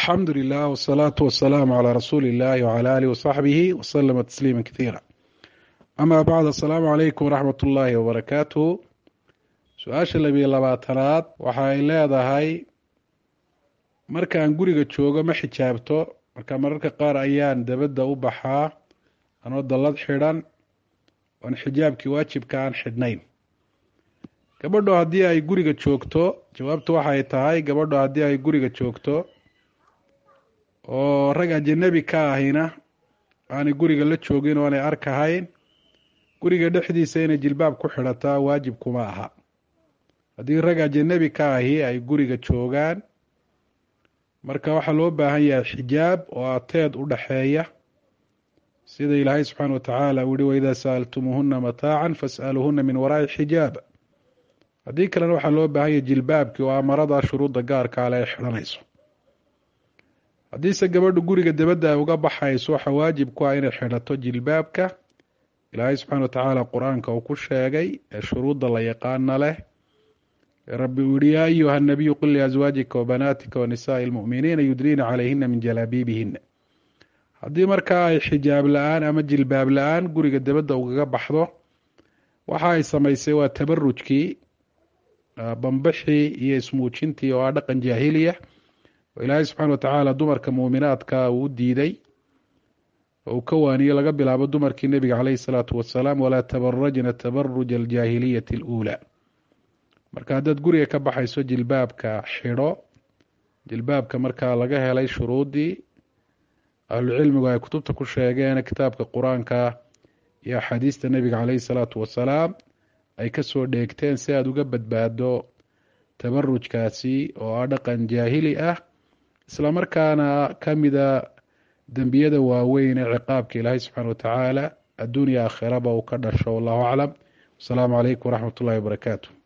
alxamdu lilah wsalaatu wasalaamu calaa rasuuli illahi wcala aalihi wasaxbihi waslama tasliima kaiira ama bacd. asalaamu calaykum waraxmat ullaahi wabarakaatuhu. su-aasha 12aad waxa ay leedahay, markaan guriga joogo ma xijaabto, marka mararka qaar ayaan dabadda u baxaa anoo dallad xidhan oon xijaabkii waajibka aan xidhnayn. gabadho haddii ay guriga joogto, jawaabtu waxay tahay gabadho haddii ay guriga joogto oo rag ajanabi ka ahina aanay guriga la joogin oo aanay arkahayn, guriga dhexdiisa inay jilbaab ku xidhataa waajib kuma aha. haddii rag ajanabi ka ahi ay guriga joogaan, marka waxaa loo baahan yahay xijaab oo ateed u dhaxeeya, sida ilaahay subxaana watacaala uu yihi waidaa sa'altumuuhuna mataacan fas'aluuhuna min waraa'i xijaab. haddii kalena waxaa loo baahan yahay jilbaabkii oo amarada shuruudda gaarka ale ay xidhanayso. haddiise gabadhu guriga dabadda ay uga baxayso, waxaa waajib ku ah inay xidhato jilbaabka ilaahay subxaana watacaala qur-aanka uu ku sheegay ee shuruudda la yaqaana leh. rabbi uu yihi yaa ayuha nabiyu qul liazwaajika wabanaatika wanisaa'i lmu'miniina yudniina calayhina min jalaabiibihina. haddii markaa ay xijaab la-aan ama jilbaab la-aan guriga dabadda ugaga baxdo, waxa ay samaysay waa tabarujkii, bambixii iyo ismuujintii oo ah dhaqan jaahiliya oo ilaahay subxaana watacaala dumarka muuminaadka uu diiday oo uu ka waaniye laga bilaabo dumarkii nebiga caleyhi salaatu wasalaam, walaa tabarajna tabaruja aljaahiliyati aluulaa. marka haddaad guriga ka baxayso jilbaabka xidho. jilbaabka markaa laga helay shuruuddii ahlucilmigu ay kutubta ku sheegeen, kitaabka qur-aanka iyo axaadiista nebiga caleyhi salaatu wasalaam ay kasoo dheegteen, si aada uga badbaado tabarujkaasi oo ah dhaqan jaahili ah, isla markaana kamida dembiyada waaweyn ee ciqaabka ilaahay subxaana watacaala adduunya aakhiraba uu ka dhasho. wallahu aclam. wasalaamu calaykum waraxmat ullahi wabarakaatu.